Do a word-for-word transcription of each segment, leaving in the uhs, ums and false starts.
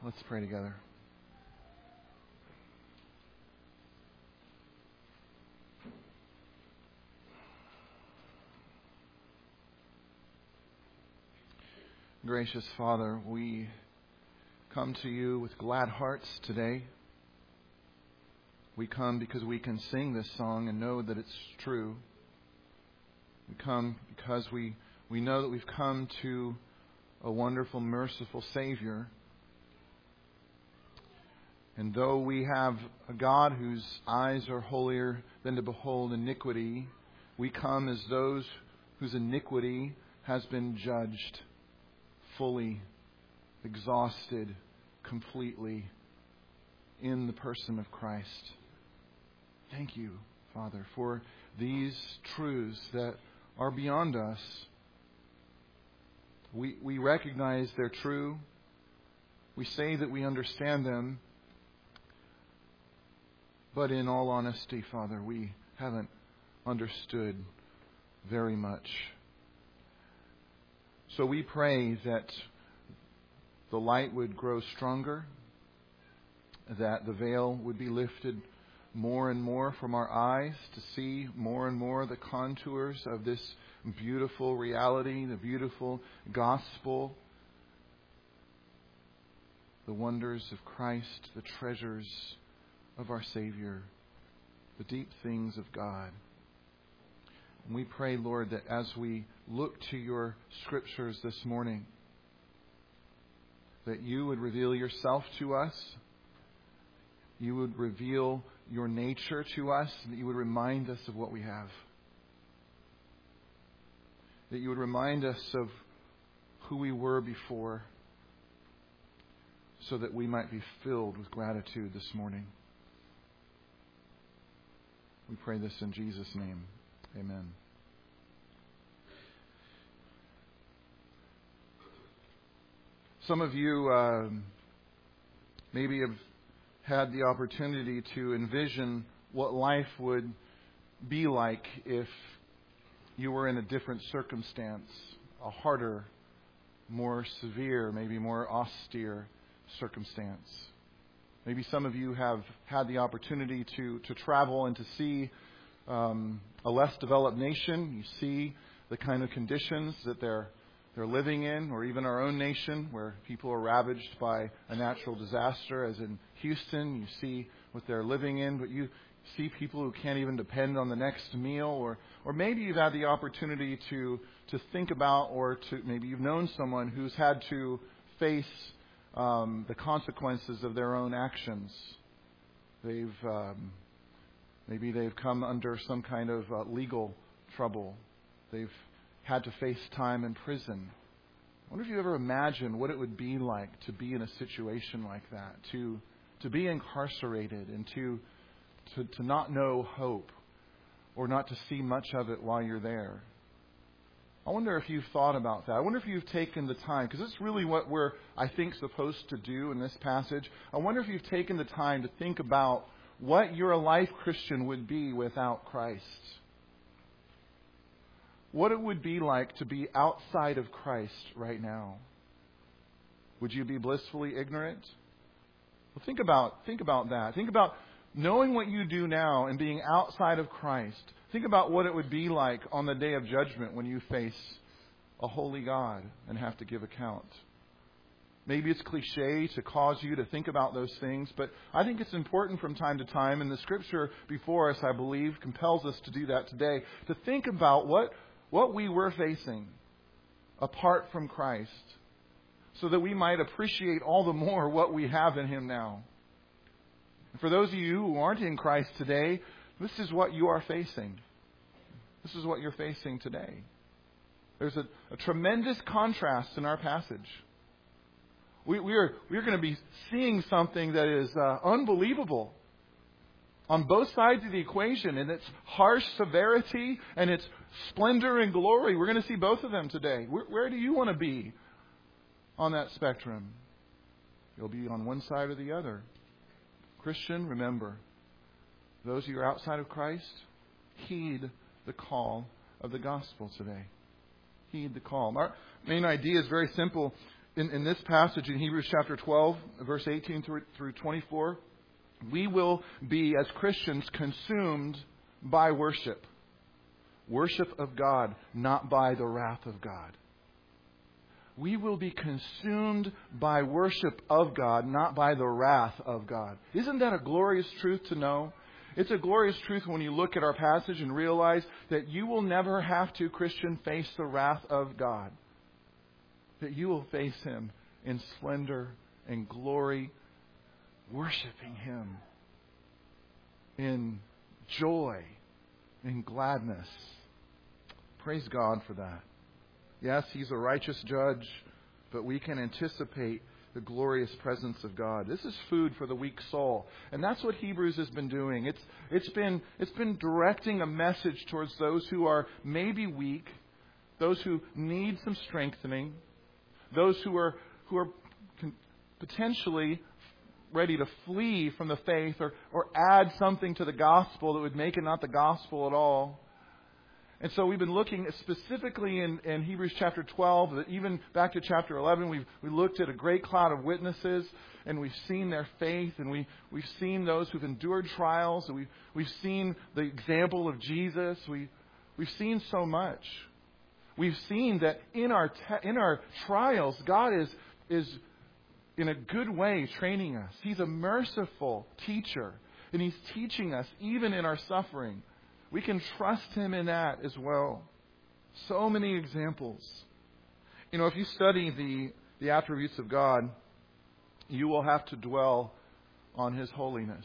Let's pray together. Gracious Father, we come to you with glad hearts today. We come because we can sing this song and know that it's true. We come because we, we know that we've come to a wonderful, merciful Savior. And though we have a God whose eyes are holier than to behold iniquity, we come as those whose iniquity has been judged fully, exhausted, completely in the person of Christ. Thank you, Father, for these truths that are beyond us. We, we recognize they're true. We say that we understand them. But in all honesty, Father, we haven't understood very much. So we pray that the light would grow stronger, that the veil would be lifted more and more from our eyes to see more and more the contours of this beautiful reality, the beautiful gospel, the wonders of Christ, the treasures of our Savior, the deep things of God. And we pray, Lord, that as we look to your Scriptures this morning, that you would reveal yourself to us, you would reveal your nature to us, and that you would remind us of what we have. That you would remind us of who we were before, so that we might be filled with gratitude this morning. We pray this in Jesus' name. Amen. Some of you uh, maybe have had the opportunity to envision what life would be like if you were in a different circumstance, a harder, more severe, maybe more austere circumstance. Maybe some of you have had the opportunity to, to travel and to see um, a less developed nation. You see the kind of conditions that they're they're living in, or even our own nation, where people are ravaged by a natural disaster, as in Houston. You see what they're living in, but you see people who can't even depend on the next meal, or or maybe you've had the opportunity to to think about, or to maybe you've known someone who's had to face Um, the consequences of their own actions. They've um, maybe they've come under some kind of uh, legal trouble. They've had to face time in prison. I wonder if you ever imagined what it would be like to be in a situation like that, to to be incarcerated and to to, to not know hope, or not to see much of it while you're there. I wonder if you've thought about that. I wonder if you've taken the time, because it's really what we're, I think, supposed to do in this passage. I wonder if you've taken the time to think about what your life Christian would be without Christ. What it would be like to be outside of Christ right now. Would you be blissfully ignorant? Well, think about, think about that. Think about knowing what you do now and being outside of Christ. Think about what it would be like on the day of judgment when you face a holy God and have to give account. Maybe it's cliche to cause you to think about those things, but I think it's important from time to time, and the Scripture before us, I believe, compels us to do that today, to think about what, what we were facing apart from Christ, so that we might appreciate all the more what we have in Him now. For those of you who aren't in Christ today, this is what you are facing. This is what you're facing today. There's a, a tremendous contrast in our passage. We, we are we are going to be seeing something that is uh, unbelievable on both sides of the equation, in its harsh severity and its splendor and glory. We're going to see both of them today. Where, where do you want to be on that spectrum? You'll be on one side or the other. Christian, remember, those of you who are outside of Christ, heed the call of the gospel today. Heed the call. Our main idea is very simple. in, in this passage in Hebrews chapter twelve, verse eighteen through, through twenty-four, we will be, as Christians, consumed by worship. Worship of God, not by the wrath of God. We will be consumed by worship of God, not by the wrath of God. Isn't that a glorious truth to know? It's a glorious truth when you look at our passage and realize that you will never have to, Christian, face the wrath of God. That you will face Him in splendor and glory, worshiping Him in joy, in gladness. Praise God for that. Yes, He's a righteous judge, but we can anticipate the glorious presence of God. This is food for the weak soul. And that's what Hebrews has been doing. It's it's been it's been directing a message towards those who are maybe weak, those who need some strengthening, those who are who are potentially ready to flee from the faith or, or add something to the gospel that would make it not the gospel at all. And so we've been looking specifically in, in Hebrews chapter twelve, even back to chapter eleven, we've we looked at a great cloud of witnesses, and we've seen their faith, and we, we've seen those who've endured trials, and we've, we've seen the example of Jesus. We, we've seen so much. We've seen that in our te- in our trials, God is is in a good way training us. He's a merciful teacher, and He's teaching us even in our suffering. We can trust Him in that as well. So many examples. You know, if you study the, the attributes of God, you will have to dwell on His holiness.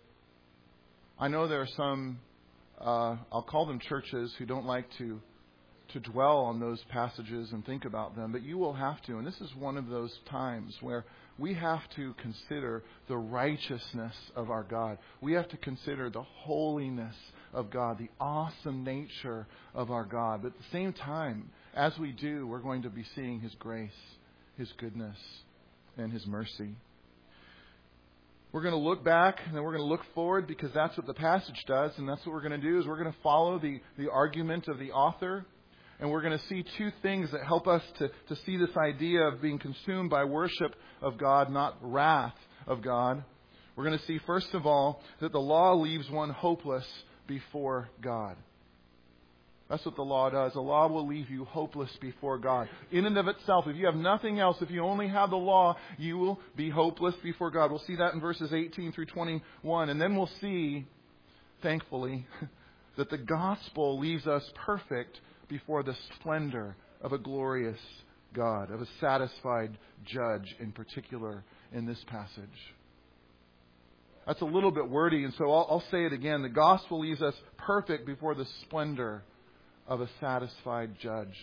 I know there are some, uh, I'll call them churches, who don't like to, to dwell on those passages and think about them, but you will have to. And this is one of those times where we have to consider the righteousness of our God. We have to consider the holiness of God, the awesome nature of our God. But at the same time, as we do, we're going to be seeing His grace, His goodness, and His mercy. We're going to look back and then we're going to look forward, because that's what the passage does. And that's what we're going to do, is we're going to follow the, the argument of the author. And we're going to see two things that help us to, to see this idea of being consumed by worship of God, not wrath of God. We're going to see, first of all, that the law leaves one hopeless before God. That's what the law does. The law will leave you hopeless before God. In and of itself, if you have nothing else, if you only have the law, you will be hopeless before God. We'll see that in verses eighteen through twenty-one. And then we'll see, thankfully, that the gospel leaves us perfect before the splendor of a glorious God, of a satisfied judge in particular in this passage. That's a little bit wordy, and so I'll, I'll say it again. The gospel leaves us perfect before the splendor of a satisfied judge,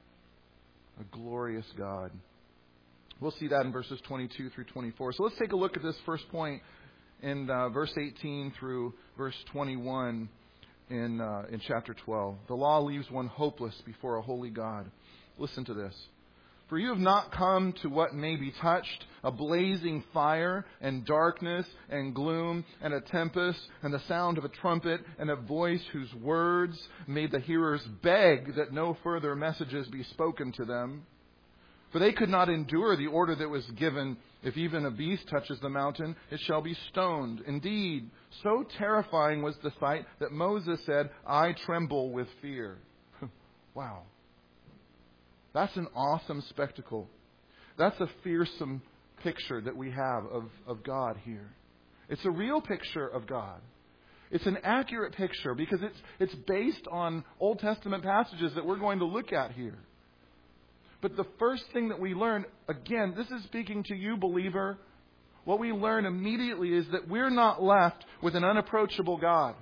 a glorious God. We'll see that in verses twenty-two through twenty-four. So let's take a look at this first point in uh, verse eighteen through verse twenty-one. In, uh, in chapter twelve. The law leaves one hopeless before a holy God. Listen to this. For you have not come to what may be touched, a blazing fire and darkness and gloom and a tempest and the sound of a trumpet and a voice whose words made the hearers beg that no further messages be spoken to them. For they could not endure the order that was given. If even a beast touches the mountain, it shall be stoned. Indeed, so terrifying was the sight that Moses said, I tremble with fear. Wow. That's an awesome spectacle. That's a fearsome picture that we have of, of God here. It's a real picture of God. It's an accurate picture because it's it's based on Old Testament passages that we're going to look at here. But the first thing that we learn, again, this is speaking to you, believer. What we learn immediately is that we're not left with an unapproachable God.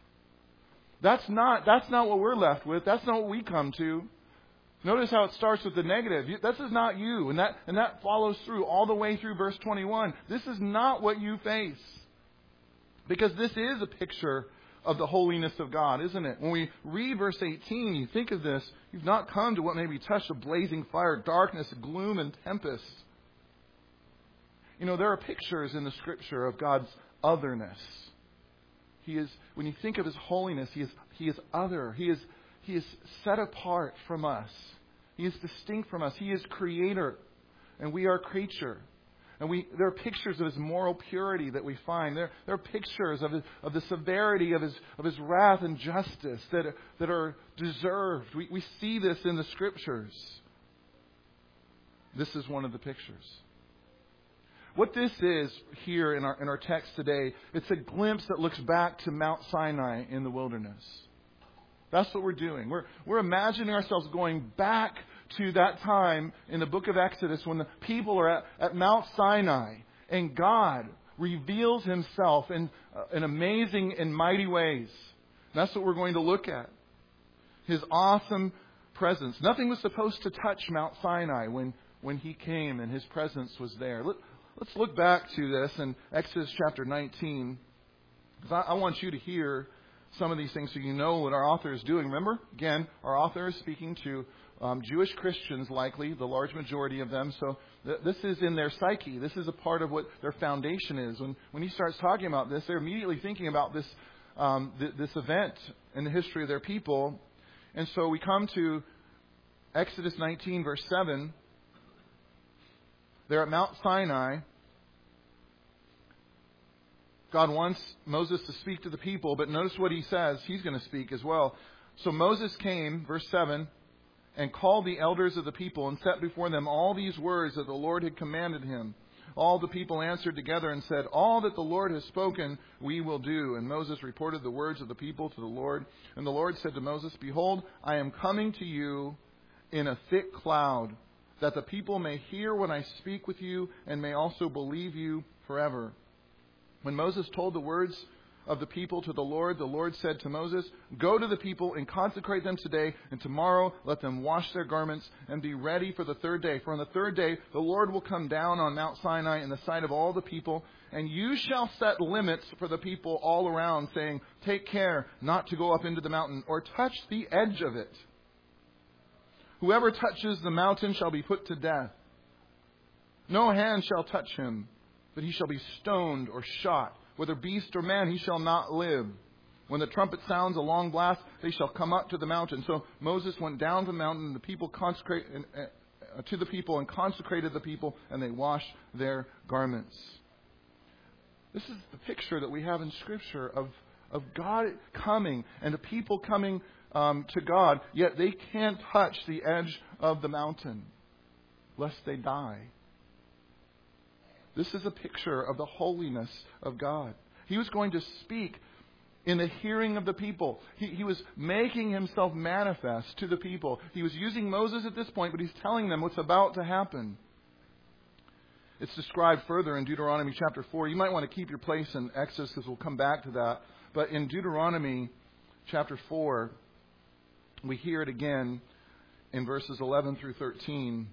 That's not, that's not what we're left with. That's not what we come to. Notice how it starts with the negative. This is not you. And that, and that follows through all the way through verse twenty-one. This is not what you face. Because this is a picture of the holiness of God, isn't it? When we read verse eighteen, you think of this. You've not come to what may be touched, a blazing fire, darkness, gloom, and tempest. You know, there are pictures in the Scripture of God's otherness. He is, when you think of His holiness, He is He is other. He is He is set apart from us. He is distinct from us. He is Creator. and we are a creature. And we, there are pictures of His moral purity that we find. There, there are pictures of, his, of the severity of His, of His wrath and justice that, that are deserved. We, we see this in the Scriptures. This is one of the pictures. What this is here in our, in our text today, it's a glimpse that looks back to Mount Sinai in the wilderness. That's what we're doing. We're, we're imagining ourselves going back to that time in the book of Exodus when the people are at, at Mount Sinai and God reveals Himself in, uh, in amazing and mighty ways. And that's what we're going to look at. His awesome presence. Nothing was supposed to touch Mount Sinai when, when He came and His presence was there. Let, let's look back to this in Exodus chapter nineteen. Because I, I want you to hear some of these things so you know what our author is doing. Remember, again, our author is speaking to um, Jewish Christians, likely, the large majority of them. So th- this is in their psyche. This is a part of what their foundation is. When, when he starts talking about this, they're immediately thinking about this, um, th- this event in the history of their people. And so we come to Exodus nineteen, verse seven. They're at Mount Sinai. God wants Moses to speak to the people, but notice what he says. He's going to speak as well. So Moses came, verse seven, and called the elders of the people and set before them all these words that the Lord had commanded him. All the people answered together and said, all that the Lord has spoken, we will do. And Moses reported the words of the people to the Lord. And the Lord said to Moses, behold, I am coming to you in a thick cloud, that the people may hear when I speak with you and may also believe you forever. When Moses told the words of the people to the Lord, the Lord said to Moses, go to the people and consecrate them today, and tomorrow let them wash their garments and be ready for the third day. For on the third day the Lord will come down on Mount Sinai in the sight of all the people, and you shall set limits for the people all around, saying, take care not to go up into the mountain or touch the edge of it. Whoever touches the mountain shall be put to death. No hand shall touch him, but he shall be stoned or shot. Whether beast or man, he shall not live. When the trumpet sounds a long blast, they shall come up to the mountain. So Moses went down to the mountain, and the people consecrate uh, to the people and consecrated the people, and they washed their garments. This is the picture that we have in Scripture of, of God coming and the people coming um, to God, yet they can't touch the edge of the mountain lest they die. This is a picture of the holiness of God. He was going to speak in the hearing of the people. He, he was making Himself manifest to the people. He was using Moses at this point, but He's telling them what's about to happen. It's described further in Deuteronomy chapter four. You might want to keep your place in Exodus because we'll come back to that. But in Deuteronomy chapter four, we hear it again in verses eleven through thirteen.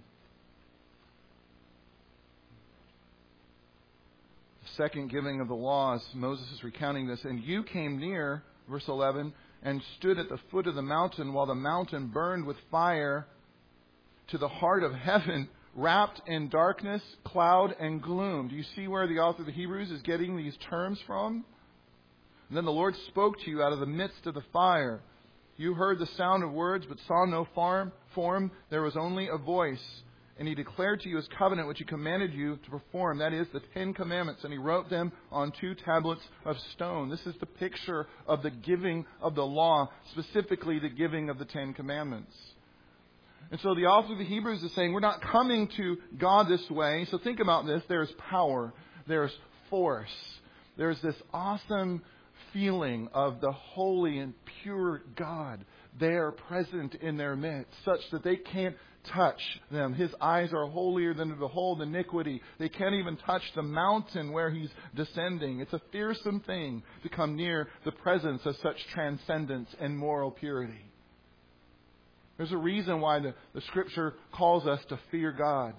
Second giving of the laws, Moses is recounting this. And you came near, verse eleven, and stood at the foot of the mountain while the mountain burned with fire to the heart of heaven, wrapped in darkness, cloud, and gloom. Do you see where the author of the Hebrews is getting these terms from? And then the Lord spoke to you out of the midst of the fire. You heard the sound of words, but saw no form. There was only a voice. And He declared to you His covenant, which He commanded you to perform. That is, the Ten Commandments. And He wrote them on two tablets of stone. This is the picture of the giving of the law, specifically the giving of the Ten Commandments. And so the author of the Hebrews is saying, we're not coming to God this way. So think about this. There's power. There's force. There's this awesome feeling of the holy and pure God there present in their midst, such that they can't touch them. His eyes are holier than to behold iniquity. They can't even touch the mountain where He's descending. It's a fearsome thing to come near the presence of such transcendence and moral purity. There's a reason why the, the Scripture calls us to fear God.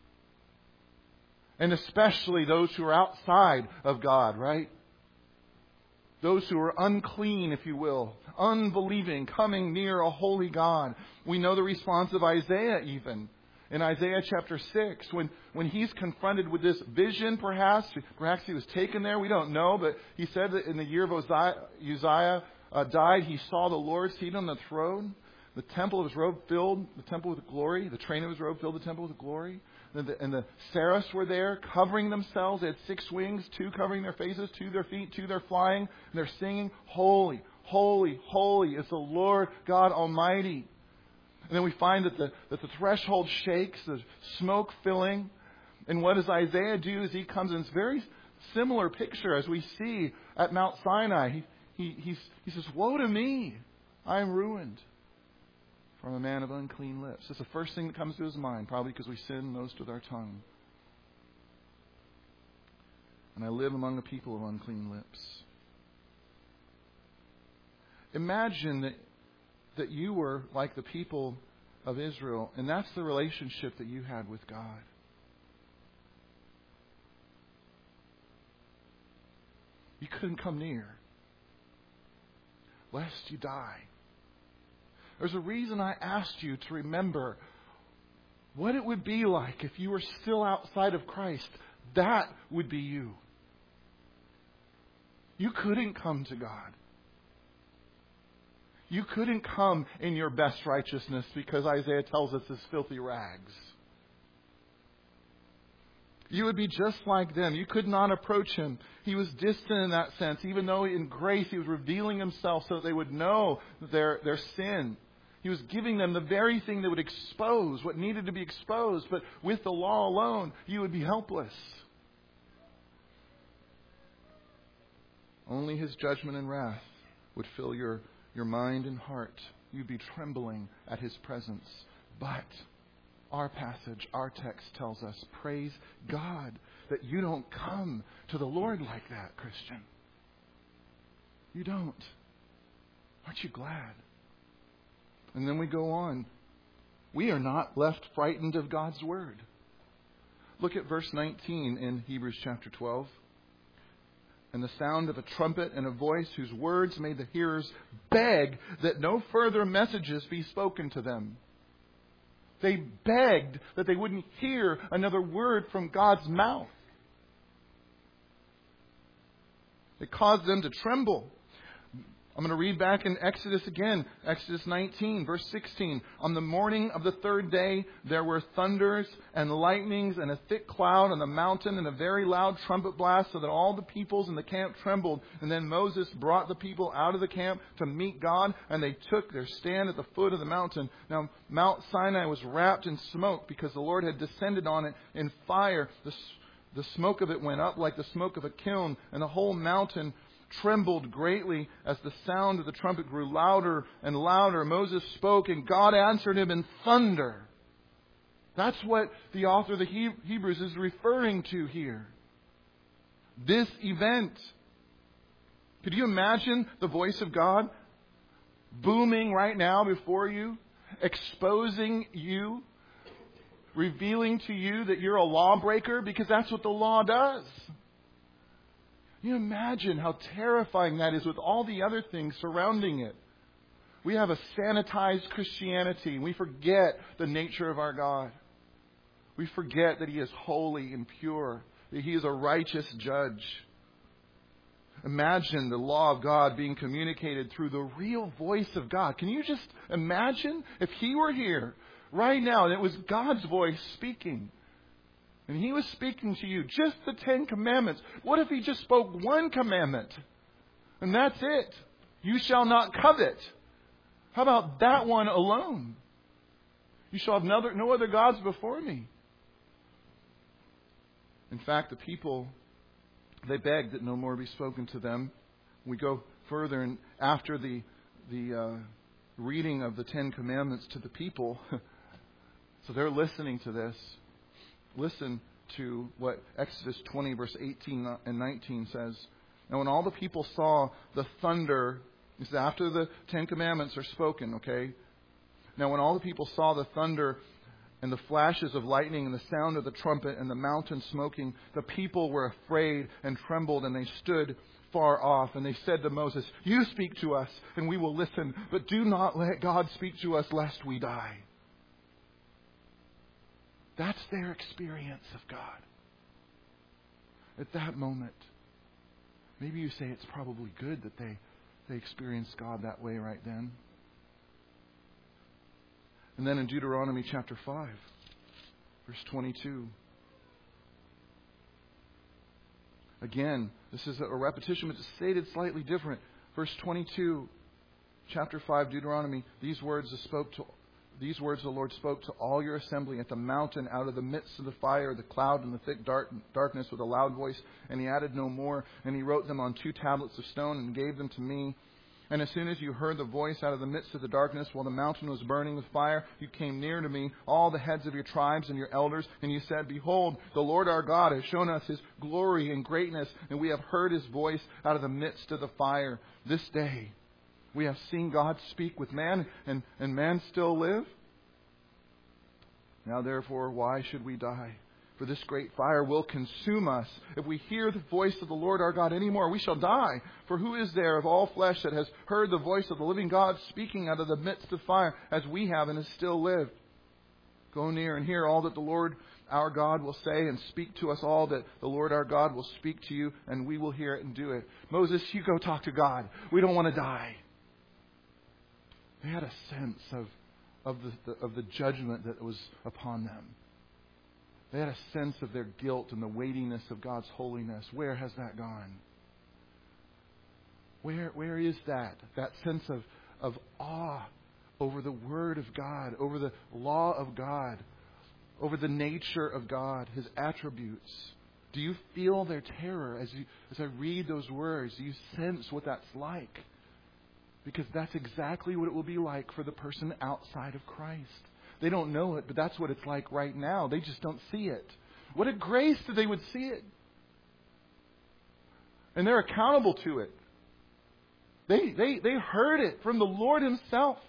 And especially those who are outside of God, right? Those who are unclean, if you will, unbelieving, coming near a holy God. We know the response of Isaiah even. In Isaiah chapter six, when, when he's confronted with this vision, perhaps, perhaps he was taken there, we don't know, but he said that in the year of Uzziah, Uzziah uh, died, he saw the Lord seated on the throne. The temple of His robe filled the temple with glory. The train of His robe filled the temple with glory. and the, and the seraphs were there covering themselves. They had six wings, two covering their faces, two their feet, two they're flying. And they're singing, holy, holy, holy is the Lord God Almighty. And then we find that the, that the threshold shakes, the smoke filling. And what does Isaiah do as he comes in? It's a very similar picture as we see at Mount Sinai. He, he, he's, he says, woe to me, I am ruined. From a man of unclean lips. That's the first thing that comes to his mind, probably because we sin most with our tongue. And I live among a people of unclean lips. Imagine that, that you were like the people of Israel, and that's the relationship that you had with God. You couldn't come near, lest you die. There's a reason I asked you to remember what it would be like if you were still outside of Christ. That would be you. You couldn't come to God. You couldn't come in your best righteousness because Isaiah tells us it's filthy rags. You would be just like them. You could not approach Him. He was distant in that sense, even though in grace He was revealing Himself so that they would know their, their sin. He was giving them the very thing that would expose what needed to be exposed. But with the law alone, you would be helpless. Only His judgment and wrath would fill your, your mind and heart. You'd be trembling at His presence. But our passage, our text tells us, praise God that you don't come to the Lord like that, Christian. You don't. Aren't you glad? And then we go on. We are not left frightened of God's word. Look at verse nineteen in Hebrews chapter twelve. And the sound of a trumpet and a voice whose words made the hearers beg that no further messages be spoken to them. They begged that they wouldn't hear another word from God's mouth. It caused them to tremble. I'm going to read back in Exodus again. Exodus nineteen, verse sixteen. On the morning of the third day, there were thunders and lightnings and a thick cloud on the mountain and a very loud trumpet blast, so that all the peoples in the camp trembled. And then Moses brought the people out of the camp to meet God, and they took their stand at the foot of the mountain. Now, Mount Sinai was wrapped in smoke because the Lord had descended on it in fire. The, the smoke of it went up like the smoke of a kiln, and the whole mountain trembled greatly as the sound of the trumpet grew louder and louder. Moses spoke and God answered him in thunder. That's what the author of the Hebrews is referring to here. This event. Could you imagine the voice of God booming right now before you, exposing you, revealing to you that you're a lawbreaker? Because that's what the law does. Can you imagine how terrifying that is with all the other things surrounding it? We have a sanitized Christianity. We forget the nature of our God. We forget that He is holy and pure, that He is a righteous judge. Imagine the law of God being communicated through the real voice of God. Can you just imagine if He were here right now and it was God's voice speaking? And He was speaking to you, just the Ten Commandments. What if He just spoke one commandment? And that's it. You shall not covet. How about that one alone? You shall have no other, no other gods before me. In fact, the people, they begged that no more be spoken to them. We go further, and after the, the uh, reading of the Ten Commandments to the people, so they're listening to this. Listen to what Exodus twenty, verse eighteen and nineteen says. Now, when all the people saw the thunder, this is after the Ten Commandments are spoken, okay? Now, when all the people saw the thunder and the flashes of lightning and the sound of the trumpet and the mountain smoking, the people were afraid and trembled, and they stood far off. And they said to Moses, "You speak to us, and we will listen, but do not let God speak to us, lest we die." That's their experience of God. At that moment, maybe you say it's probably good that they, they experienced God that way right then. And then in Deuteronomy chapter five, Verse twenty-two. Again, this is a repetition, but it's stated slightly different. Verse twenty-two, chapter five, Deuteronomy. These words spoke to these words the Lord spoke to all your assembly at the mountain, out of the midst of the fire, the cloud, and the thick dark, darkness, with a loud voice. And he added no more. And he wrote them on two tablets of stone and gave them to me. And as soon as you heard the voice out of the midst of the darkness, while the mountain was burning with fire, you came near to me, all the heads of your tribes and your elders, and you said, Behold, the Lord our God has shown us His glory and greatness, and we have heard His voice out of the midst of the fire. This day we have seen God speak with man, and, and man still live. Now therefore, why should we die? For this great fire will consume us. If we hear the voice of the Lord our God any more, we shall die. For who is there of all flesh that has heard the voice of the living God speaking out of the midst of fire, as we have and has still lived? Go near and hear all that the Lord our God will say, and speak to us all that the Lord our God will speak to you, and we will hear it and do it. Moses, you go talk to God. We don't want to die. They had a sense of, of, the, the, of the judgment that was upon them. They had a sense of their guilt and the weightiness of God's holiness. Where has that gone? Where where is that? That sense of, of awe over the Word of God, over the law of God, over the nature of God, His attributes. Do you feel their terror as you as I read those words? Do you sense what that's like? Because that's exactly what it will be like for the person outside of Christ. They don't know it, but that's what it's like right now. They just don't see it. What a grace that they would see it. And they're accountable to it. They, they, they heard it from the Lord Himself.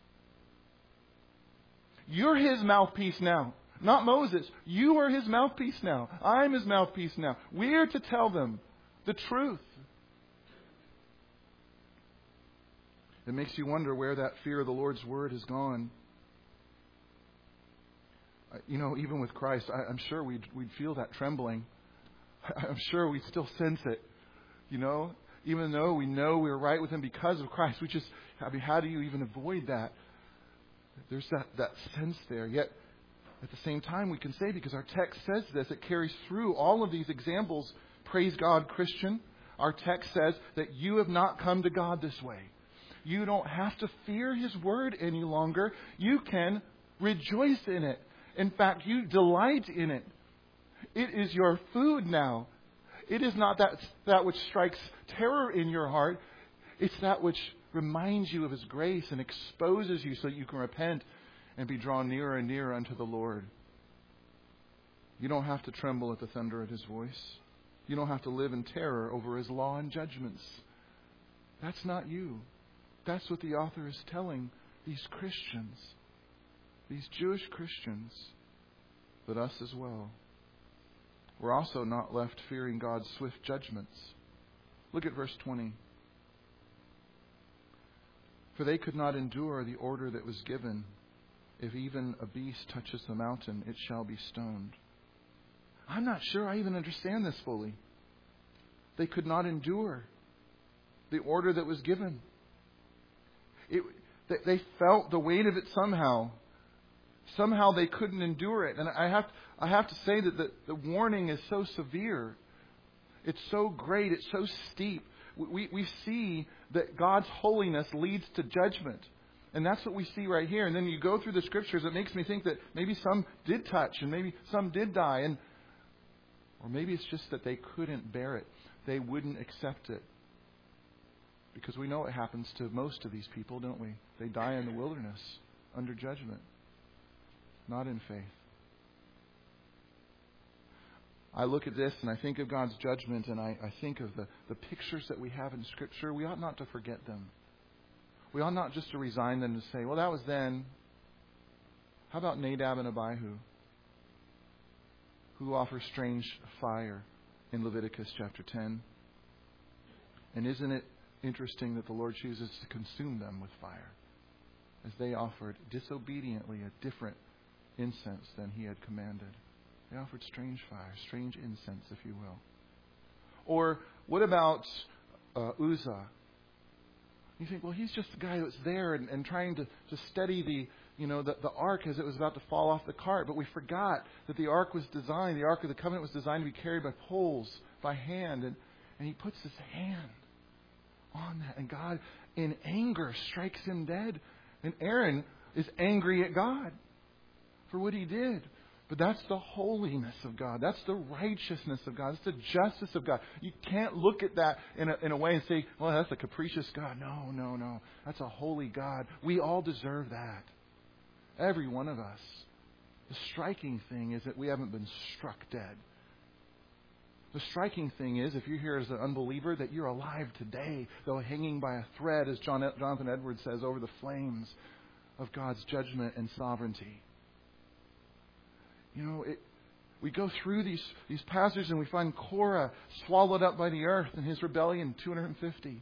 You're His mouthpiece now. Not Moses. You are His mouthpiece now. I'm His mouthpiece now. We're to tell them the truth. It makes you wonder where that fear of the Lord's Word has gone. You know, even with Christ, I, I'm sure we'd, we'd feel that trembling. I'm sure we'd still sense it. You know, even though we know we're right with Him because of Christ, we just, I mean, how do you even avoid that? There's that, that sense there. Yet, at the same time, we can say, because our text says this, it carries through all of these examples. Praise God, Christian. Our text says that you have not come to God this way. You don't have to fear His Word any longer. You can rejoice in it. In fact, you delight in it. It is your food now. It is not that, that which strikes terror in your heart. It's that which reminds you of His grace and exposes you so that you can repent and be drawn nearer and nearer unto the Lord. You don't have to tremble at the thunder of His voice. You don't have to live in terror over His law and judgments. That's not you. That's what the author is telling these Christians. These Jewish Christians, but us as well. We're also not left fearing God's swift judgments. Look at verse twenty. For they could not endure the order that was given. If even a beast touches the mountain, it shall be stoned. I'm not sure I even understand this fully. They could not endure the order that was given. It, they felt the weight of it somehow. Somehow they couldn't endure it. And I have I have to say that the, the warning is so severe. It's so great. It's so steep. We, we see that God's holiness leads to judgment. And that's what we see right here. And then you go through the Scriptures, it makes me think that maybe some did touch and maybe some did die. And or maybe it's just that they couldn't bear it. They wouldn't accept it. Because we know what happens to most of these people, don't we? They die in the wilderness under judgment. Not in faith. I look at this and I think of God's judgment, and I, I think of the, the pictures that we have in Scripture. We ought not to forget them. We ought not just to resign them to say, well, that was then. How about Nadab and Abihu, who offer strange fire in Leviticus chapter ten? And isn't it interesting that the Lord chooses to consume them with fire, as they offered disobediently a different incense than He had commanded? They offered strange fire, strange incense, if you will. Or what about uh, Uzzah, You think, well, he's just the guy that's there and, and trying to, to steady the, you know, the, the ark as it was about to fall off the cart. But we forgot that the ark was designed, the ark of the covenant was designed to be carried by poles, by hand. And, and he puts his hand on that. And God, in anger, strikes him dead. And Aaron is angry at God for what he did. But that's the holiness of God. That's the righteousness of God. That's the justice of God. You can't look at that in a, in a way and say, well, that's a capricious God. No, no, no. That's a holy God. We all deserve that. Every one of us. The striking thing is that we haven't been struck dead. The striking thing is, if you're here as an unbeliever, that you're alive today, though hanging by a thread, as John, Jonathan Edwards says, over the flames of God's judgment and sovereignty. You know, it, we go through these, these passages and we find Korah swallowed up by the earth in his rebellion, two hundred fifty.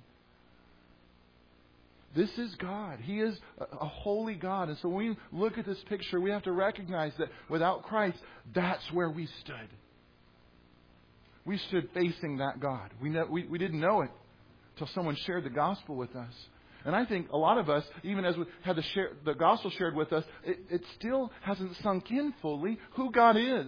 This is God. He is a, a holy God. And so when we look at this picture, we have to recognize that without Christ, that's where we stood. We stood facing that God. We, know, we, we didn't know it until someone shared the gospel with us. And I think a lot of us, even as we had the, share, the gospel shared with us, it, it still hasn't sunk in fully who God is.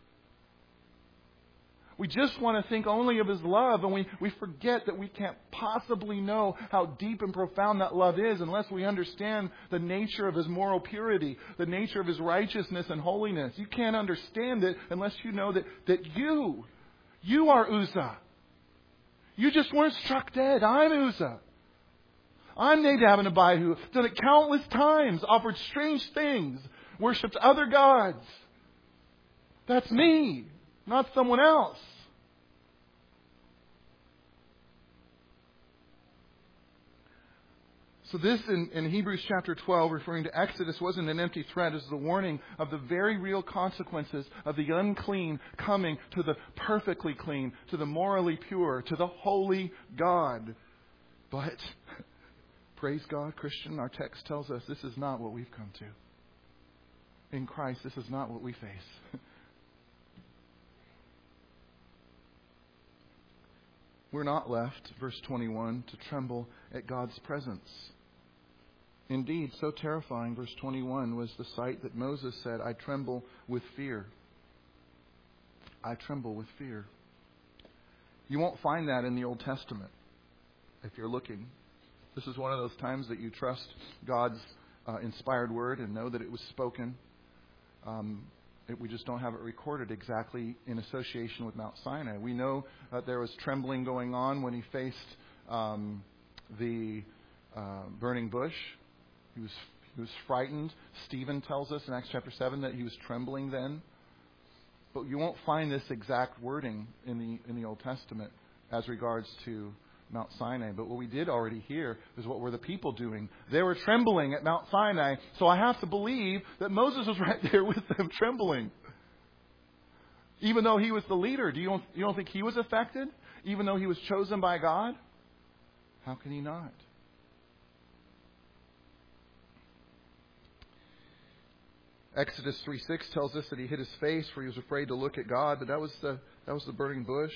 We just want to think only of His love, and we, we forget that we can't possibly know how deep and profound that love is unless we understand the nature of His moral purity, the nature of His righteousness and holiness. You can't understand it unless you know that, that you, you are Uzzah. You just weren't struck dead. I'm Uzzah. I'm Nadab and Abihu, done it countless times, offered strange things, worshipped other gods. That's me, not someone else. So this in, in Hebrews chapter twelve, referring to Exodus, wasn't an empty threat. It's the warning of the very real consequences of the unclean coming to the perfectly clean, to the morally pure, to the holy God. But praise God, Christian, our text tells us this is not what we've come to. In Christ, this is not what we face. We're not left, verse twenty-one, to tremble at God's presence. Indeed, so terrifying, verse twenty-one, was the sight that Moses said, I tremble with fear. I tremble with fear. You won't find that in the Old Testament, if you're looking. This is one of those times that you trust God's uh, inspired word and know that it was spoken. Um, it, we just don't have it recorded exactly in association with Mount Sinai. We know that there was trembling going on when he faced um, the uh, burning bush. He was he was frightened. Stephen tells us in Acts chapter seven that he was trembling then. But you won't find this exact wording in the in the Old Testament as regards to Mount Sinai. But what we did already hear is what were the people doing. They were trembling at Mount Sinai. So I have to believe that Moses was right there with them trembling. Even though he was the leader, do you don't, you don't think he was affected? Even though he was chosen by God? How can he not? Exodus three six tells us that he hid his face for he was afraid to look at God. But that was the, that was the burning bush.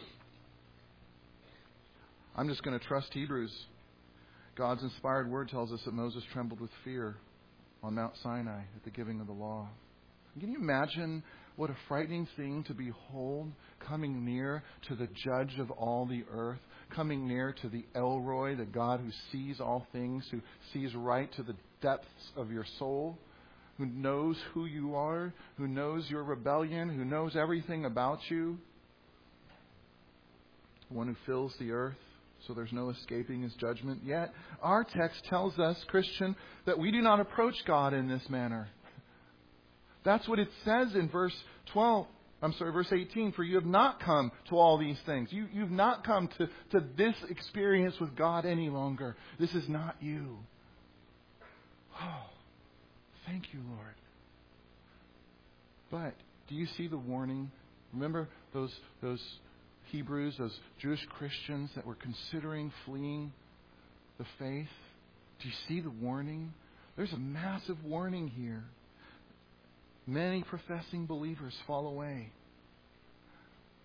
I'm just going to trust Hebrews. God's inspired word tells us that Moses trembled with fear on Mount Sinai at the giving of the law. Can you imagine what a frightening thing to behold coming near to the judge of all the earth, coming near to the El Roi, the God who sees all things, who sees right to the depths of your soul, who knows who you are, who knows your rebellion, who knows everything about you, the one who fills the earth. So there's no escaping His judgment. Yet, our text tells us, Christian, that we do not approach God in this manner. That's what it says in verse twelve. I'm sorry, verse eighteen. For you have not come to all these things. You, you've not come to, to this experience with God any longer. This is not you. Oh, thank you, Lord. But do you see the warning? Remember those those Hebrews, those Jewish Christians that were considering fleeing the faith? Do you see the warning? There's a massive warning here. Many professing believers fall away.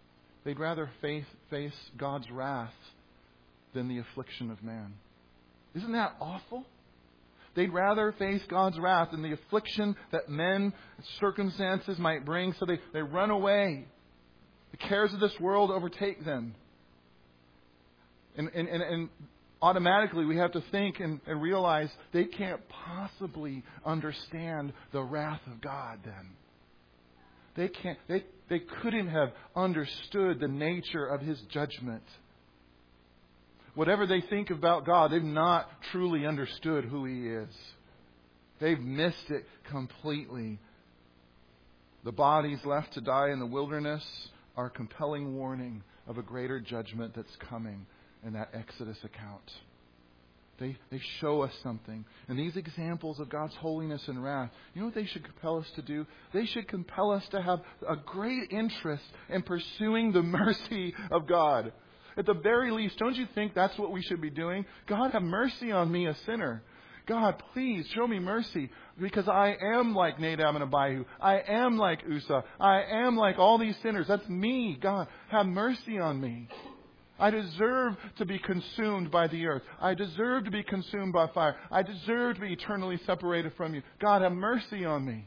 They'd rather face, face God's wrath than the affliction of man. Isn't that awful? They'd rather face God's wrath than the affliction that men, circumstances might bring, so they, they run away. The cares of this world overtake them. And, and, and, and automatically we have to think and, and realize they can't possibly understand the wrath of God then. They can't, they, they couldn't have understood the nature of His judgment. Whatever they think about God, they've not truly understood who He is. They've missed it completely. The bodies left to die in the wilderness are a compelling warning of a greater judgment that's coming in that Exodus account. They, they show us something. And these examples of God's holiness and wrath, you know what they should compel us to do? They should compel us to have a great interest in pursuing the mercy of God. At the very least, don't you think that's what we should be doing? God, have mercy on me, a sinner. God, please show me mercy, because I am like Nadab and Abihu. I am like Uzzah. I am like all these sinners. That's me. God, have mercy on me. I deserve to be consumed by the earth. I deserve to be consumed by fire. I deserve to be eternally separated from You. God, have mercy on me.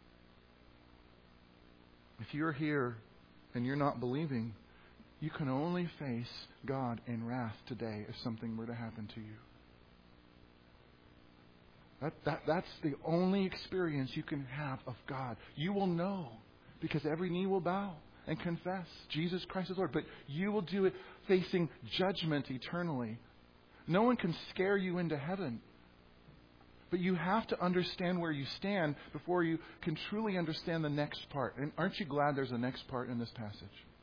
If you're here and you're not believing, you can only face God in wrath today if something were to happen to you. That, that, that's the only experience you can have of God. You will know, because every knee will bow and confess Jesus Christ is Lord. But you will do it facing judgment eternally. No one can scare you into heaven. But you have to understand where you stand before you can truly understand the next part. And aren't you glad there's a next part in this passage?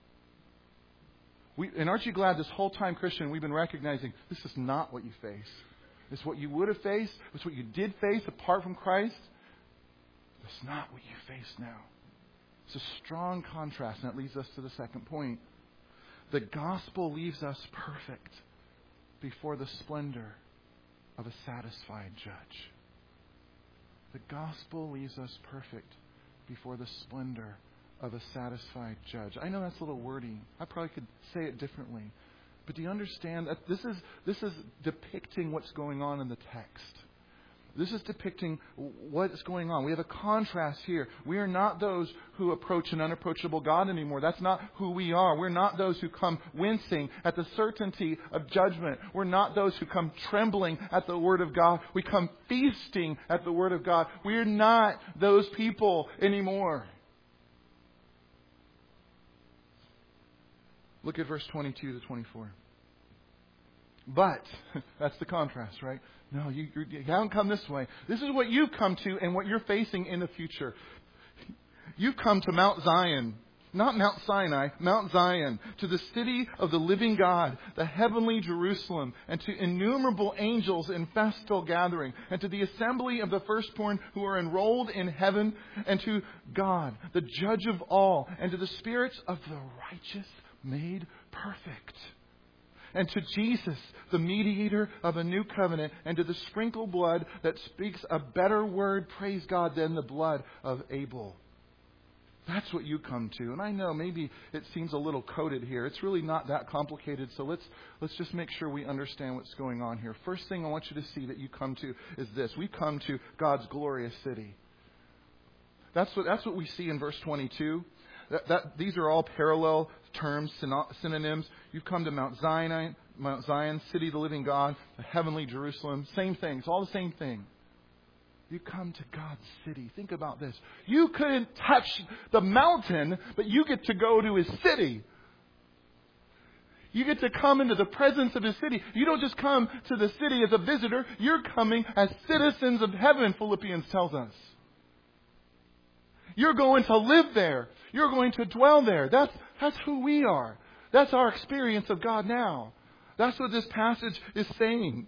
We, and aren't you glad this whole time, Christian, we've been recognizing this is not what you face. It's what you would have faced. It's what you did face apart from Christ. It's not what you face now. It's a strong contrast, and that leads us to the second point. The gospel leaves us perfect before the splendor of a satisfied judge. The gospel leaves us perfect before the splendor of a satisfied judge. I know that's a little wordy. I probably could say it differently. But do you understand that this is this is depicting what's going on in the text? This is depicting what is going on. We have a contrast here. We are not those who approach an unapproachable God anymore. That's not who we are. We're not those who come wincing at the certainty of judgment. We're not those who come trembling at the Word of God. We come feasting at the Word of God. We're not those people anymore. Look at verse twenty-two to twenty-four. But, that's the contrast, right? No, you, you haven't come this way. This is what you've come to and what you're facing in the future. You've come to Mount Zion. Not Mount Sinai, Mount Zion. To the city of the living God, the heavenly Jerusalem. And to innumerable angels in festal gathering. And to the assembly of the firstborn who are enrolled in heaven. And to God, the judge of all. And to the spirits of the righteous made perfect. And to Jesus, the mediator of a new covenant, and to the sprinkled blood that speaks a better word, praise God, than the blood of Abel. That's what you come to. And I know maybe it seems a little coded here. It's really not that complicated. So let's let's just make sure we understand what's going on here. First thing I want you to see that you come to is this. We come to God's glorious city. That's what that's what we see in verse twenty-two. That, that, these are all parallel terms, synonyms. You've come to Mount Zion, Mount Zion, city of the living God, the heavenly Jerusalem. Same thing. It's all the same thing. You come to God's city. Think about this. You couldn't touch the mountain, but you get to go to His city. You get to come into the presence of His city. You don't just come to the city as a visitor. You're coming as citizens of heaven, Philippians tells us. You're going to live there. You're going to dwell there. That's, that's who we are. That's our experience of God now. That's what this passage is saying.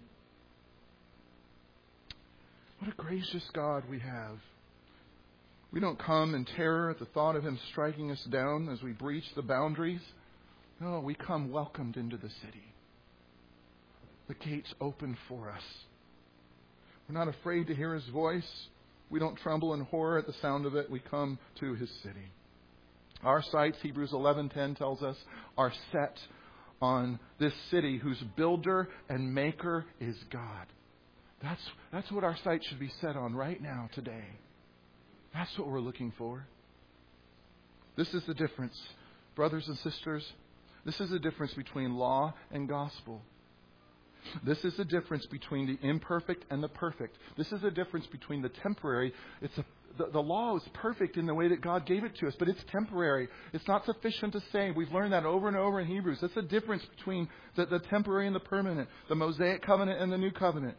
What a gracious God we have. We don't come in terror at the thought of Him striking us down as we breach the boundaries. No, we come welcomed into the city. The gates open for us. We're not afraid to hear His voice. We don't tremble in horror at the sound of it. We come to His city. Our sights, Hebrews eleven ten tells us, are set on this city whose builder and maker is God. That's, that's what our sight should be set on right now, today. That's what we're looking for. This is the difference, brothers and sisters. This is the difference between law and gospel. This is the difference between the imperfect and the perfect. This is the difference between the temporary. It's a, the, the law is perfect in the way that God gave it to us, but it's temporary. It's not sufficient to save. We've learned that over and over in Hebrews. That's the difference between the, the temporary and the permanent, the Mosaic covenant and the new covenant.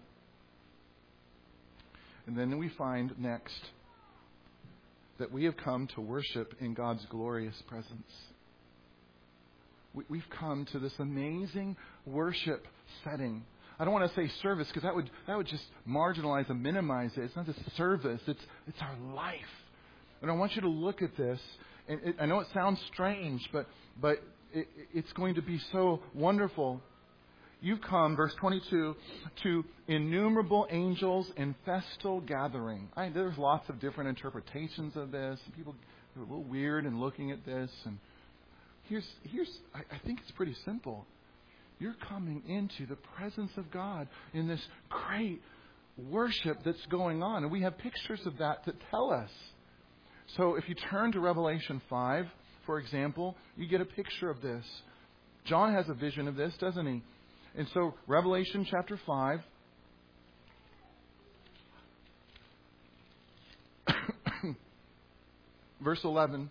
And then we find next that we have come to worship in God's glorious presence. We, we've come to this amazing worship setting. I don't want to say service because that would that would just marginalize and minimize it. It's not just service. It's it's our life. And I want you to look at this. And it, I know it sounds strange, but but it, it's going to be so wonderful. You've come, verse twenty-two, to innumerable angels in festal gathering. I, there's lots of different interpretations of this. People are a little weird in looking at this. And here's here's I, I think it's pretty simple. You're coming into the presence of God in this great worship that's going on. And we have pictures of that that tell us. So if you turn to Revelation five, for example, you get a picture of this. John has a vision of this, doesn't he? And so Revelation chapter five, verse eleven.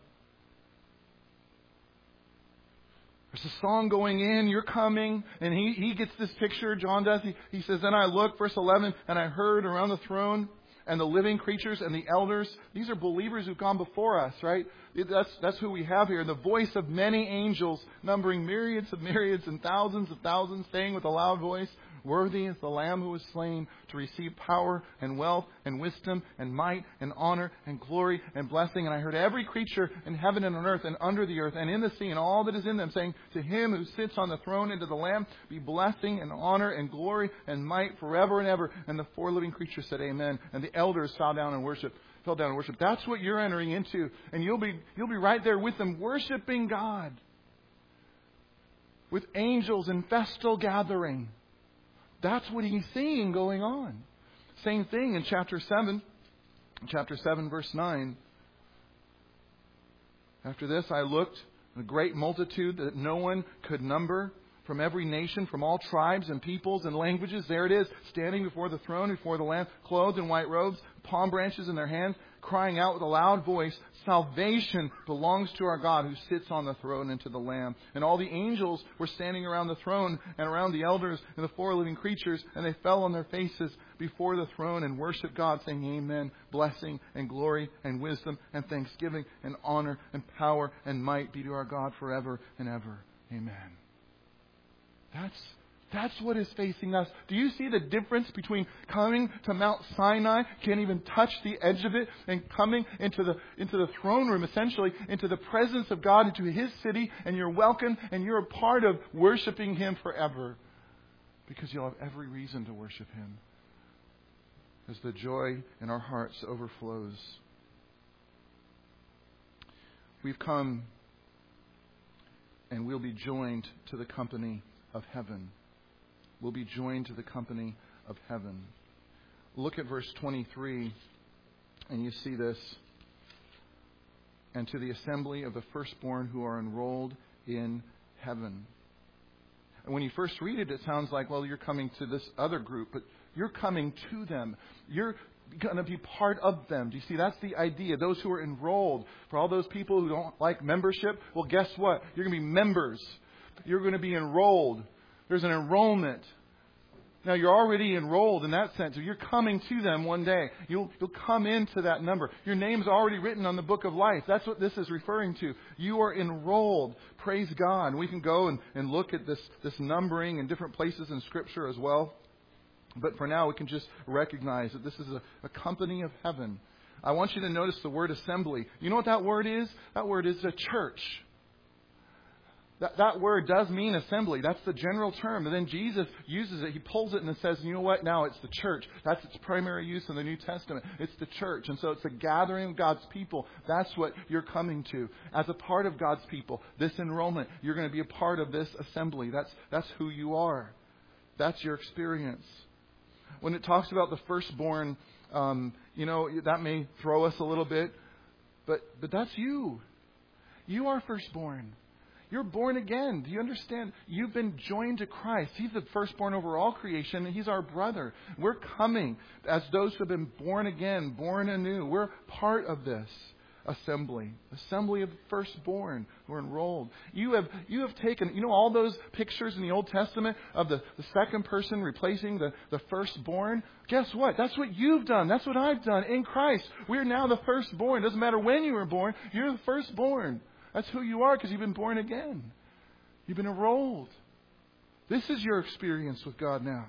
There's a song going in, you're coming, and he, he gets this picture, John does. He, he says, then I looked, verse eleven, and I heard around the throne and the living creatures and the elders. These are believers who've gone before us, right? That's, that's who we have here. The voice of many angels, numbering myriads of myriads and thousands of thousands, saying with a loud voice, worthy is the Lamb who was slain to receive power and wealth and wisdom and might and honor and glory and blessing. And I heard every creature in heaven and on earth and under the earth and in the sea and all that is in them, saying, to him who sits on the throne and to the Lamb be blessing and honor and glory and might forever and ever. And the four living creatures said, amen. And the elders fell down and worshiped. Fell down and worshiped. That's what you're entering into. And you'll be you'll be right there with them, worshiping God. With angels in festal gathering. That's what he's seeing going on. Same thing in chapter seven. Chapter seven, verse nine. After this I looked, a great multitude that no one could number, from every nation, from all tribes and peoples and languages. There it is, standing before the throne, before the Lamb, clothed in white robes, palm branches in their hands, crying out with a loud voice, salvation belongs to our God who sits on the throne and to the Lamb. And all the angels were standing around the throne and around the elders and the four living creatures, and they fell on their faces before the throne and worshiped God, saying, amen, blessing and glory and wisdom and thanksgiving and honor and power and might be to our God forever and ever. Amen. That's That's what is facing us. Do you see the difference between coming to Mount Sinai, can't even touch the edge of it, and coming into the into the throne room, essentially, into the presence of God, into His city, and you're welcome, and you're a part of worshiping Him forever. Because you'll have every reason to worship Him. As the joy in our hearts overflows. We've come, and we'll be joined to the company of heaven. Will be joined to the company of heaven. Look at verse twenty-three, and you see this. And to the assembly of the firstborn who are enrolled in heaven. And when you first read it, it sounds like, well, you're coming to this other group, but you're coming to them. You're going to be part of them. Do you see? That's the idea. Those who are enrolled. For all those people who don't like membership, well, guess what? You're going to be members. You're going to be enrolled. There's an enrollment. Now, you're already enrolled in that sense. You're coming to them one day. You'll, you'll come into that number. Your name's already written on the book of life. That's what this is referring to. You are enrolled. Praise God. And we can go and, and look at this, this numbering in different places in Scripture as well. But for now, we can just recognize that this is a, a company of heaven. I want you to notice the word assembly. You know what that word is? That word is a church. That, that word does mean assembly. That's the general term. And then Jesus uses it. He pulls it and says, you know what? Now it's the church. That's its primary use in the New Testament. It's the church. And so it's a gathering of God's people. That's what you're coming to. As a part of God's people, this enrollment, you're going to be a part of this assembly. That's, that's who you are. That's your experience. when it talks about the firstborn, um, you know, that may throw us a little bit, but but that's you. You are firstborn. You're born again. Do you understand? You've been joined to Christ. He's the firstborn over all creation. He's our brother. We're coming as those who have been born again, born anew. We're part of this assembly. Assembly of firstborn who are enrolled. You have you have taken, you know, all those pictures in the Old Testament of the, the second person replacing the, the firstborn? Guess what? That's what you've done. That's what I've done in Christ. We're now the firstborn. Doesn't matter when you were born. You're the firstborn. That's who you are because you've been born again. You've been enrolled. This is your experience with God now.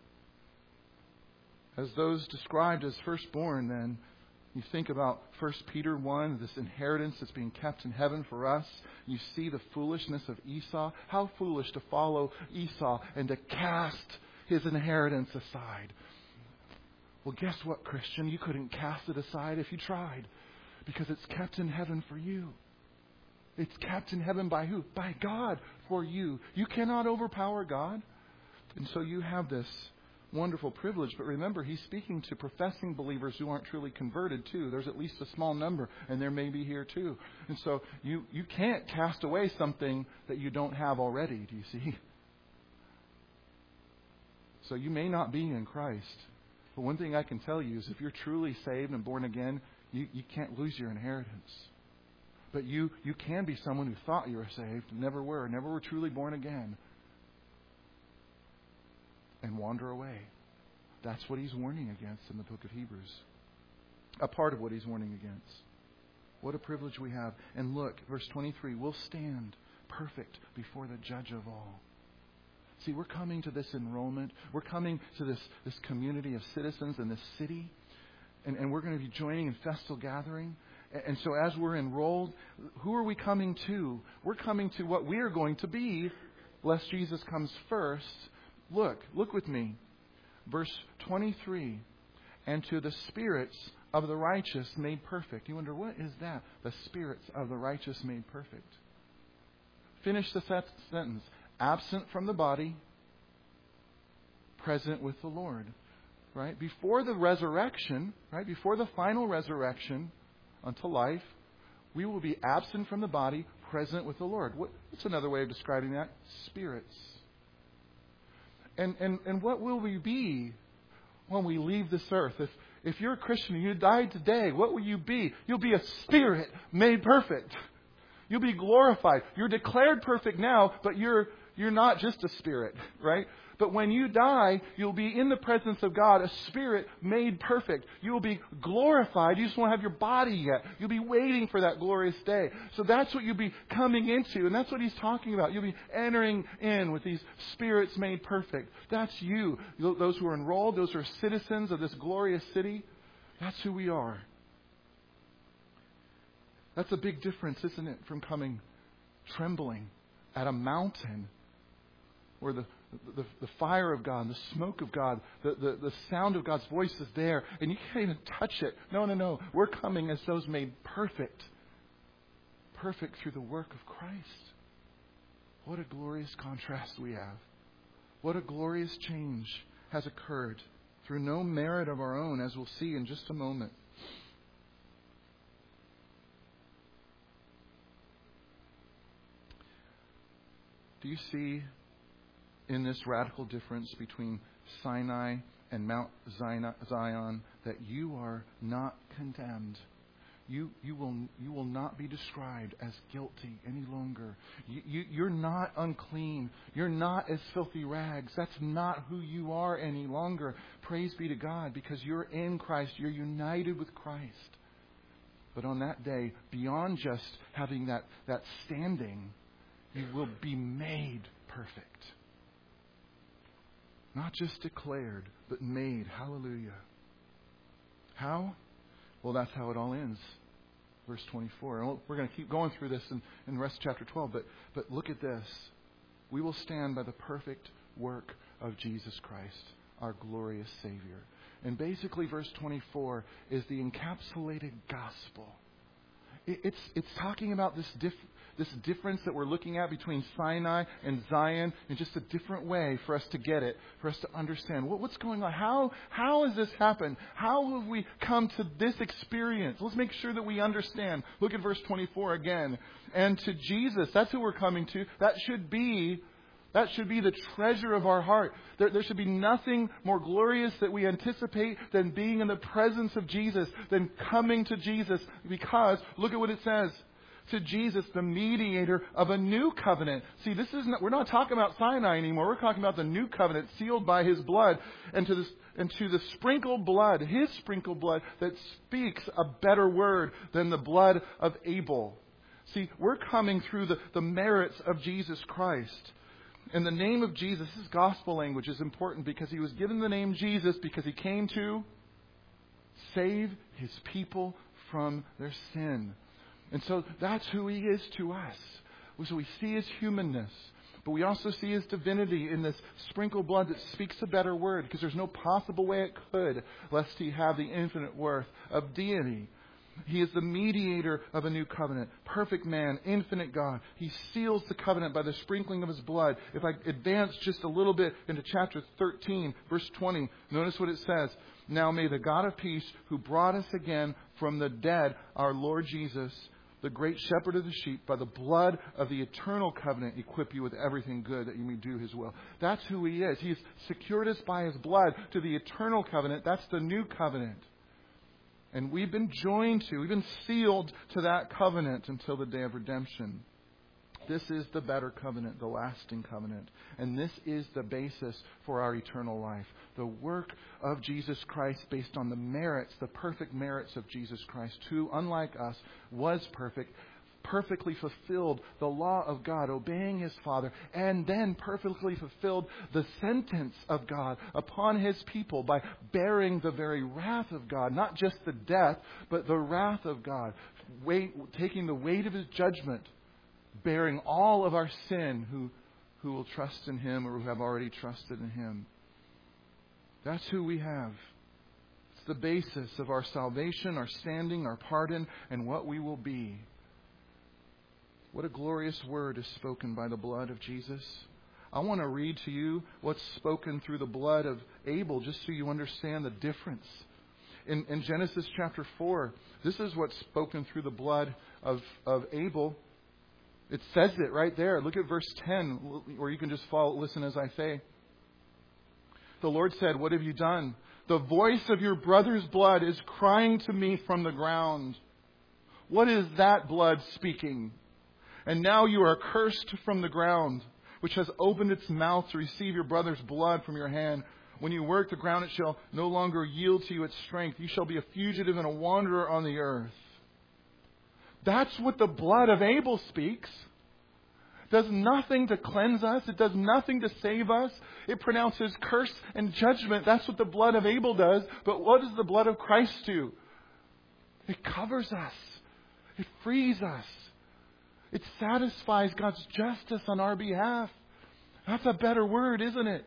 As those described as firstborn, then, you think about First Peter one, this inheritance that's being kept in heaven for us. You see the foolishness of Esau. How foolish to follow Esau and to cast his inheritance aside. Well, guess what, Christian? You couldn't cast it aside if you tried, because it's kept in heaven for you. It's kept in heaven by who? By God for you. You cannot overpower God. And so you have this wonderful privilege. But remember, he's speaking to professing believers who aren't truly converted too. There's at least a small number, and there may be here too. And so you, you can't cast away something that you don't have already, do you see? So you may not be in Christ. But one thing I can tell you is if you're truly saved and born again, you, you can't lose your inheritance. But you, you can be someone who thought you were saved, never were, never were truly born again, and wander away. That's what he's warning against in the book of Hebrews. A part of what he's warning against. What a privilege we have. And look, verse twenty-three, we'll stand perfect before the judge of all. See, we're coming to this enrollment. We're coming to this, this community of citizens in this city. And, and we're going to be joining in festal gathering. And so as we're enrolled, who are we coming to? We're coming to what we are going to be, lest Jesus comes first. Look, look with me. Verse twenty-three. And to the spirits of the righteous made perfect. You wonder, what is that? The spirits of the righteous made perfect. Finish the sentence. Absent from the body, present with the Lord. Right? Before the resurrection, right? Before the final resurrection unto life, we will be absent from the body, present with the Lord. What, what's another way of describing that? Spirits. And, and, and what will we be when we leave this earth? If, if you're a Christian and you died today, what will you be? You'll be a spirit made perfect. You'll be glorified. You're declared perfect now, but you're, you're not just a spirit, right? But when you die, you'll be in the presence of God, a spirit made perfect. You will be glorified. You just won't have your body yet. You'll be waiting for that glorious day. So that's what you'll be coming into, and that's what he's talking about. You'll be entering in with these spirits made perfect. That's you. Those who are enrolled, those who are citizens of this glorious city, that's who we are. That's a big difference, isn't it, from coming trembling at a mountain where the The, the fire of God, the smoke of God, the, the, the sound of God's voice is there, and you can't even touch it. No, no, no. We're coming as those made perfect. Perfect through the work of Christ. What a glorious contrast we have. What a glorious change has occurred through no merit of our own, as we'll see in just a moment. Do you see in this radical difference between Sinai and Mount Zion that you are not condemned? You, you, will, you will not be described as guilty any longer. You, you, you're not unclean. You're not as filthy rags. That's not who you are any longer. Praise be to God, because you're in Christ. You're united with Christ. But on that day, beyond just having that, that standing, you will be made perfect. Not just declared, but made. Hallelujah. How? Well, that's how it all ends. Verse twenty-four. And we're going to keep going through this in, in the rest of chapter twelve. But, but look at this. We will stand by the perfect work of Jesus Christ, our glorious Savior. And basically, verse twenty-four is the encapsulated gospel. it, it's it's talking about this diff, this difference that we're looking at between Sinai and Zion in just a different way for us to get it, for us to understand what, what's going on. How how has this happened? How have we come to this experience? Let's make sure that we understand. Look at verse twenty-four again. And to Jesus, that's who we're coming to. That should be That should be the treasure of our heart. There, there should be nothing more glorious that we anticipate than being in the presence of Jesus, than coming to Jesus. Because, look at what it says. To Jesus, the mediator of a new covenant. See, this isn't, we're not talking about Sinai anymore. We're talking about the new covenant sealed by His blood. And to, this, and to the sprinkled blood, His sprinkled blood, that speaks a better word than the blood of Abel. See, we're coming through the, the merits of Jesus Christ. And the name of Jesus, this gospel language is important because He was given the name Jesus because He came to save His people from their sin. And so that's who He is to us. So we see His humanness, but we also see His divinity in this sprinkled blood that speaks a better word, because there's no possible way it could, lest He have the infinite worth of deity. He is the mediator of a new covenant. Perfect man, infinite God. He seals the covenant by the sprinkling of His blood. If I advance just a little bit into chapter thirteen, verse twenty, notice what it says. Now may the God of peace, who brought us again from the dead, our Lord Jesus, the great shepherd of the sheep, by the blood of the eternal covenant, equip you with everything good that you may do His will. That's who He is. He's secured us by His blood to the eternal covenant. That's the new covenant. And we've been joined to, we've been sealed to that covenant until the day of redemption. This is the better covenant, the lasting covenant. And this is the basis for our eternal life. The work of Jesus Christ based on the merits, the perfect merits of Jesus Christ, who, unlike us, was perfect, perfectly fulfilled the law of God, obeying His Father, and then perfectly fulfilled the sentence of God upon His people by bearing the very wrath of God, not just the death, but the wrath of God, weight, taking the weight of His judgment, bearing all of our sin who, who will trust in Him or who have already trusted in Him. That's who we have. It's the basis of our salvation, our standing, our pardon, and what we will be. What a glorious word is spoken by the blood of Jesus. I want to read to you what's spoken through the blood of Abel, just so you understand the difference. In, in Genesis chapter four, this is what's spoken through the blood of, of Abel. It says it right there. Look at verse ten, or you can just follow, listen as I say. The Lord said, "What have you done? The voice of your brother's blood is crying to me from the ground. What is that blood speaking? And now you are cursed from the ground, which has opened its mouth to receive your brother's blood from your hand. When you work the ground, it shall no longer yield to you its strength. You shall be a fugitive and a wanderer on the earth." That's what the blood of Abel speaks. It does nothing to cleanse us. It does nothing to save us. It pronounces curse and judgment. That's what the blood of Abel does. But what does the blood of Christ do? It covers us. It frees us. It satisfies God's justice on our behalf. That's a better word, isn't it?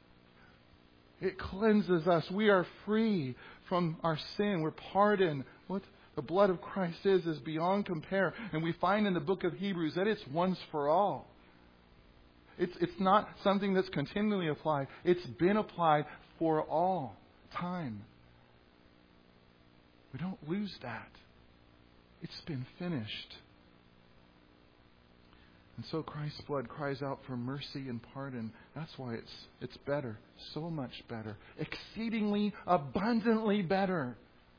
It cleanses us. We are free from our sin. We're pardoned. What the blood of Christ is, is beyond compare. And we find in the book of Hebrews that it's once for all. It's, it's not something that's continually applied. It's been applied for all time. We don't lose that. It's been finished. And so Christ's blood cries out for mercy and pardon. That's why it's it's better, so much better, exceedingly abundantly better.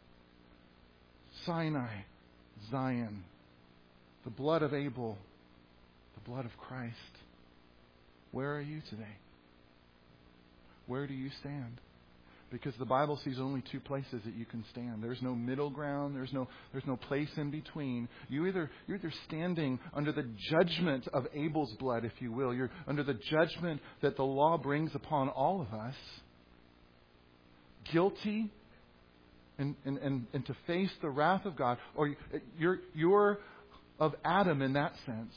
Sinai, Zion, the blood of Abel, the blood of Christ. Where are you today? Where do you stand? Because the Bible sees only two places that you can stand. There's no middle ground. There's no there's no place in between. You either you're either standing under the judgment of Abel's blood, if you will. You're under the judgment that the law brings upon all of us. Guilty, and and, and, and to face the wrath of God. Or you're you're of Adam in that sense.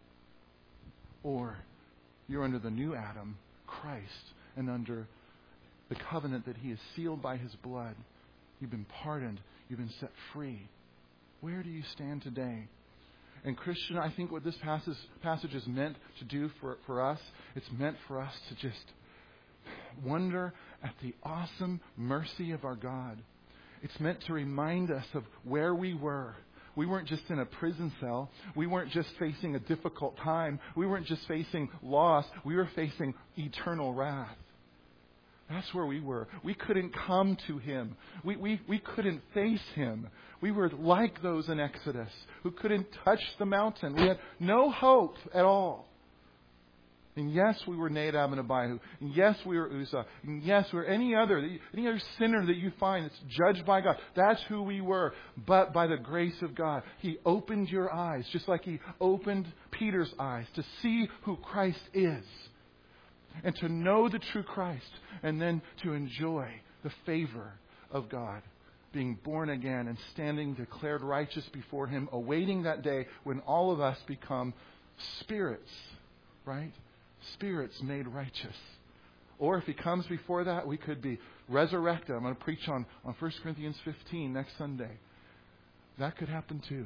Or you're under the new Adam, Christ, and under the covenant that He has sealed by His blood. You've been pardoned. You've been set free. Where do you stand today? And Christian, I think what this passage, passage is meant to do for, for us, it's meant for us to just wonder at the awesome mercy of our God. It's meant to remind us of where we were. We weren't just in a prison cell. We weren't just facing a difficult time. We weren't just facing loss. We were facing eternal wrath. That's where we were. We couldn't come to Him. We, we, we couldn't face Him. We were like those in Exodus who couldn't touch the mountain. We had no hope at all. And yes, we were Nadab and Abihu. And yes, we were Uzzah. And yes, we were any other, any other sinner that you find that's judged by God. That's who we were. But by the grace of God, He opened your eyes, just like He opened Peter's eyes, to see who Christ is. And to know the true Christ. And then to enjoy the favor of God. Being born again and standing declared righteous before Him. Awaiting that day when all of us become spirits. Right? Spirits made righteous. Or if He comes before that, we could be resurrected. I'm going to preach on, on First Corinthians fifteen next Sunday. That could happen too.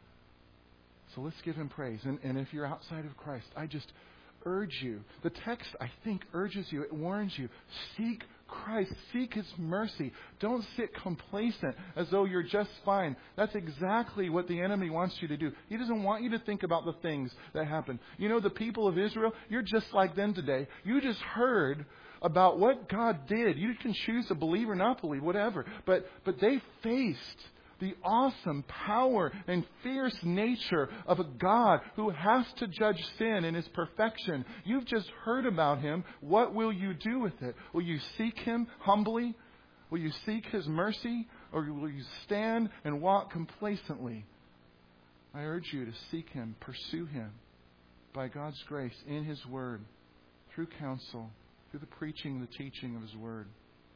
So let's give Him praise. And, and if you're outside of Christ, I just urge you. The text, I think, urges you. It warns you. Seek Christ. Seek His mercy. Don't sit complacent as though you're just fine. That's exactly what the enemy wants you to do. He doesn't want you to think about the things that happen. You know, the people of Israel, you're just like them today. You just heard about what God did. You can choose to believe or not believe, whatever. But, but they faced the awesome power and fierce nature of a God who has to judge sin in His perfection. You've just heard about Him. What will you do with it? Will you seek Him humbly? Will you seek His mercy? Or will you stand and walk complacently? I urge you to seek Him, pursue Him by God's grace in His Word, through counsel, through the preaching, the teaching of His Word.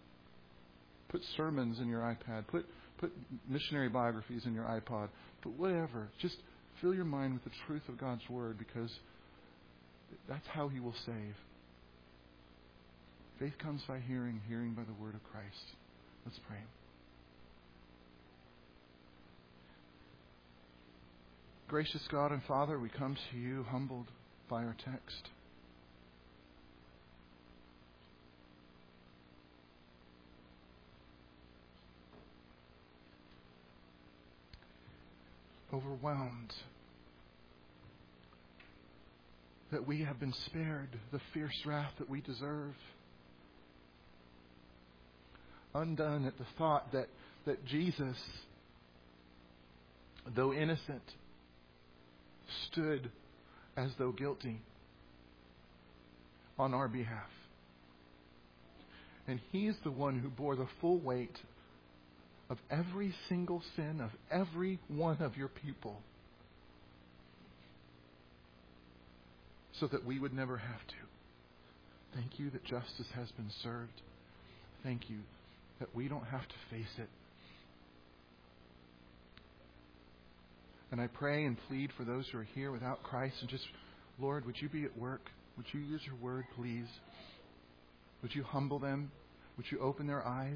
Put sermons in your iPad. Put Put missionary biographies in your iPod. But whatever. Just fill your mind with the truth of God's Word, because that's how He will save. Faith comes by hearing, hearing by the Word of Christ. Let's pray. Gracious God and Father, we come to You humbled by our text. Overwhelmed that we have been spared the fierce wrath that we deserve. Undone at the thought that, that Jesus, though innocent, stood as though guilty on our behalf. And He is the one who bore the full weight of every single sin of every one of Your people, so that we would never have to. Thank You that justice has been served. Thank You that we don't have to face it. And I pray and plead for those who are here without Christ, and just, Lord, would You be at work? Would You use Your Word, please? Would You humble them? Would You open their eyes?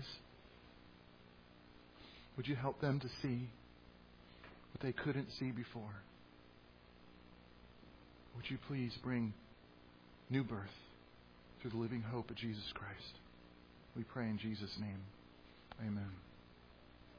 Would You help them to see what they couldn't see before? Would You please bring new birth through the living hope of Jesus Christ? We pray in Jesus' name. Amen.